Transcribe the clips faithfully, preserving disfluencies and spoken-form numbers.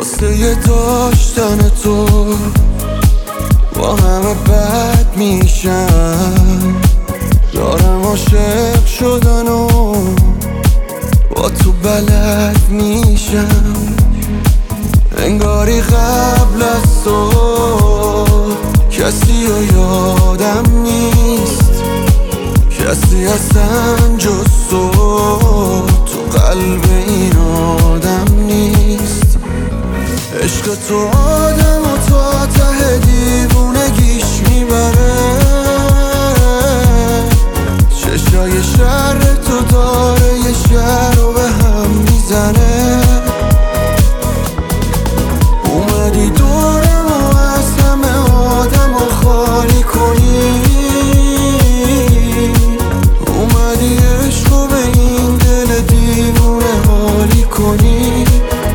واسه یه داشتن تو با همه بد میشم. دارم عاشق شدن و با تو بلد میشم. انگاری قبل از تو کسی رو یادم نیست، کسی اصلا جز تو تو قلب این آدم نیست. عشق تو آدم و تا ته دیوونگیش میبره. چشای شر تو داره یه شهر رو به هم میزنه. اومدی دورم و از همه آدم رو خالی کنی. اومدی عشق رو به این دل دیوونه حالی کنی.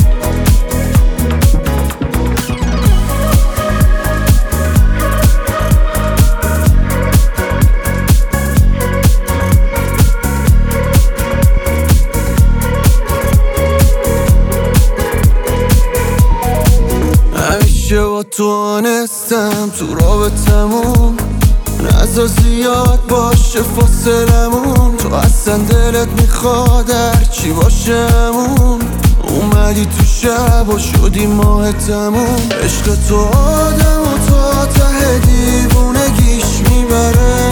همیشه با تو آنستم تو رابطمون، نزا زیاد باشه فاصلمون. تو اصلا دلت میخواد هرچی باشمون. اومدی تو شب و شدی ماه تموم. عشق تو آدم و تا ته دیوونگیش میبره.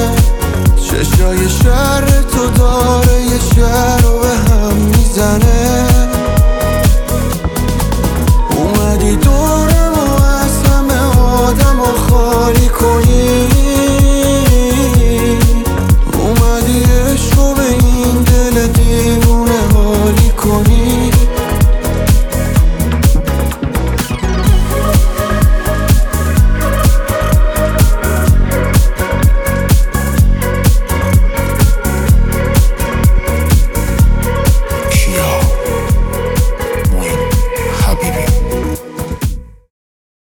چشای شر تو داره یه شهر رو به هم میزنه.